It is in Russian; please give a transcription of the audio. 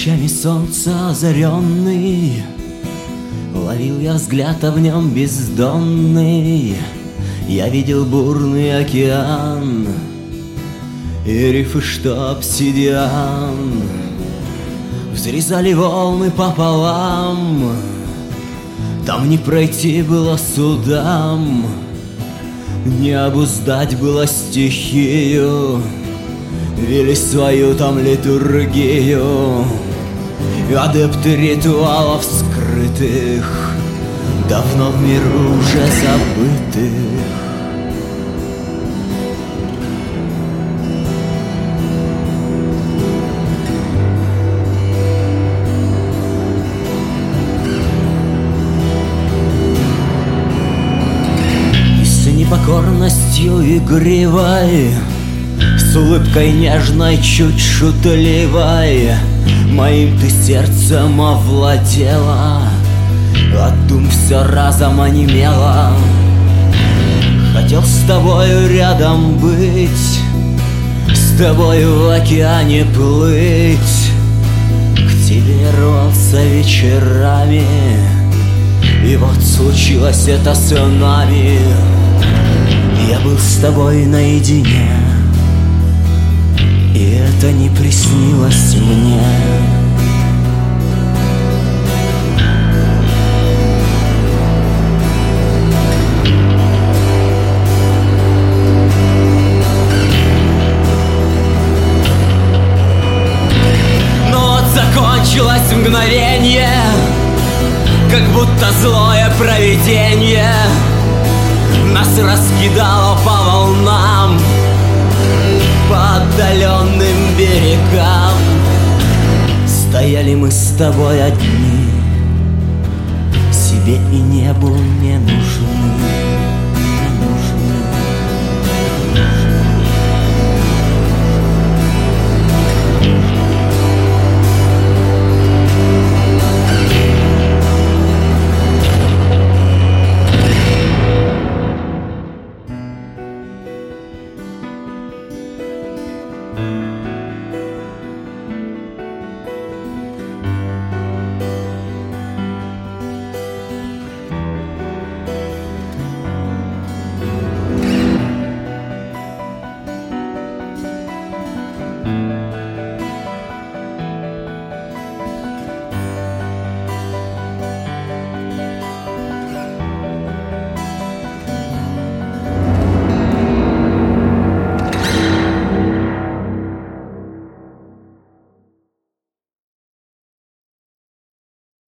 Лучами солнца озаренный ловил я взгляд, а в нем бездонный. Я видел бурный океан и рифы, что обсидиан. Взрезали волны пополам, там не пройти было судам, не обуздать было стихию, вели свою там литургию. Адепты ритуалов скрытых, давно в миру уже забытых. И с непокорностью игривой, с улыбкой нежной, чуть шутливой, моим ты сердцем овладела, от дум все разом онемело. Хотел с тобою рядом быть, с тобою в океане плыть, к тебе рвался вечерами, и вот случилось это с нами. Я был с тобой наедине, и это не приснилось мне. Но вот закончилось мгновенье, как будто злое провиденье нас раскидало по волнам, по отдаленным берегам. Стояли мы с тобой одни, себе и небу не нужны.